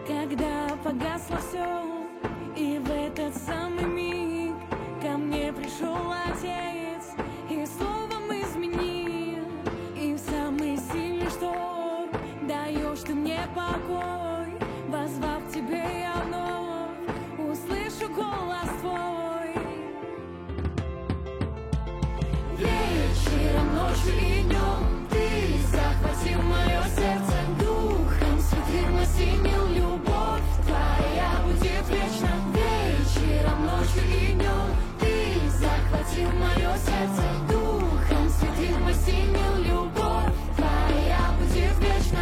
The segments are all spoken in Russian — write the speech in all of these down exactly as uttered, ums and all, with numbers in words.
Когда погасло все, и в этот самый миг ко мне пришел Отец и словом изменил. И в самый сильный шторм даешь ты мне покой. Воззвав к тебе, я вновь услышу голос твой. Вечером, ночью и днем ты захватил мое сердце, Духом Святым осенил. Любовь твоя будет вечно. Вечером, ночью и днем ты захватил мое сердце, Духом Святым осенил. Любовь твоя будет вечно.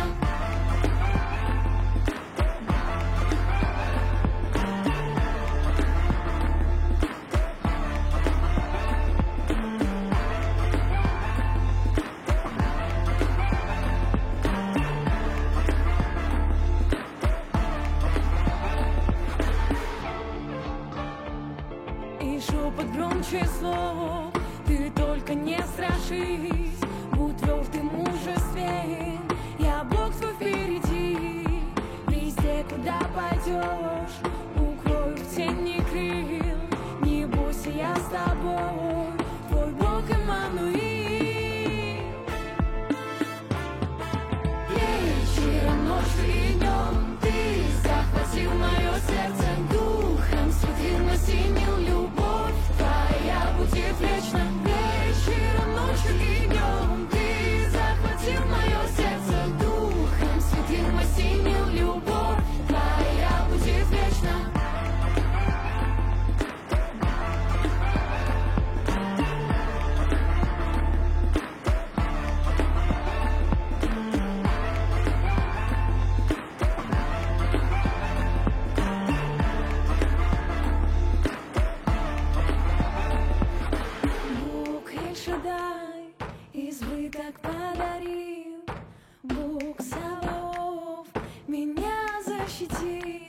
И шепот громче слов, ты только не страшись, будь тверд и мужествен, я Бог твой впереди. Везде, куда пойдешь, укрою в тени крыл, не бойся, я с тобой, твой Бог Иммануил. Вечером, ночью и днем ты захватил мое сердце, Духом Святым осенил. Любовь твоя будет вечно. Вечером, ночью и днем ты захватил мое сердце, Духом Святым осенил. Любовь твоя будет вечно. Бог Эль-Шаддай избыток подарил, Бог Саваоф меня защитил.